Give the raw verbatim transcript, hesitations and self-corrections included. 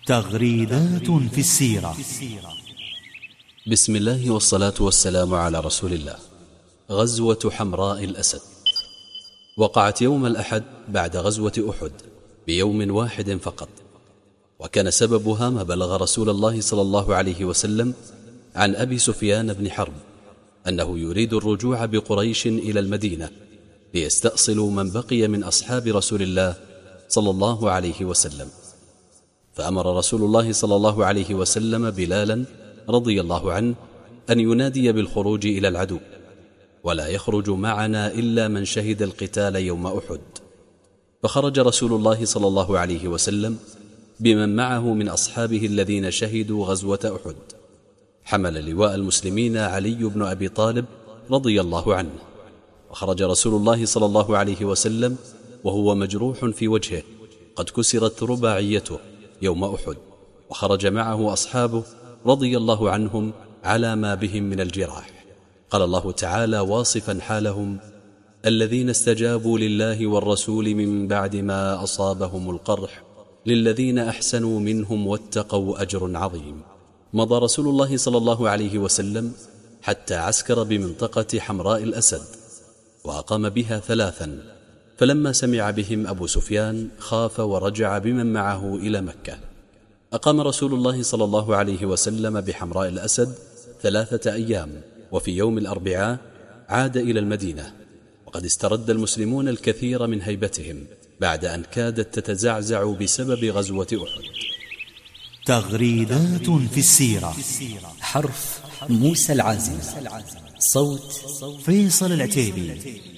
تغريدات في السيرة. بسم الله والصلاة والسلام على رسول الله. غزوة حمراء الأسد وقعت يوم الأحد بعد غزوة أحد بيوم واحد فقط، وكان سببها ما بلغ رسول الله صلى الله عليه وسلم عن أبي سفيان بن حرب أنه يريد الرجوع بقريش إلى المدينة ليستأصلوا من بقي من أصحاب رسول الله صلى الله عليه وسلم. فأمر رسول الله صلى الله عليه وسلم بلالا رضي الله عنه أن ينادي بالخروج إلى العدو، ولا يخرج معنا إلا من شهد القتال يوم أحد. فخرج رسول الله صلى الله عليه وسلم بمن معه من أصحابه الذين شهدوا غزوة أحد. حمل لواء المسلمين علي بن أبي طالب رضي الله عنه، وخرج رسول الله صلى الله عليه وسلم وهو مجروح في وجهه قد كسرت رباعيته يوم أحد، وخرج معه أصحابه رضي الله عنهم على ما بهم من الجراح. قال الله تعالى واصفا حالهم: الذين استجابوا لله والرسول من بعد ما أصابهم القرح للذين أحسنوا منهم واتقوا أجر عظيم. مضى رسول الله صلى الله عليه وسلم حتى عسكر بمنطقة حمراء الأسد، وأقام بها ثلاثا، فلما سمع بهم أبو سفيان خاف ورجع بمن معه إلى مكة. أقام رسول الله صلى الله عليه وسلم بحمراء الأسد ثلاثة أيام، وفي يوم الأربعاء عاد إلى المدينة، وقد استرد المسلمون الكثير من هيبتهم بعد أن كادت تتزعزع بسبب غزوة أحد. تغريدات في السيرة. حرف موسى العازم، صوت فيصل العتيبي.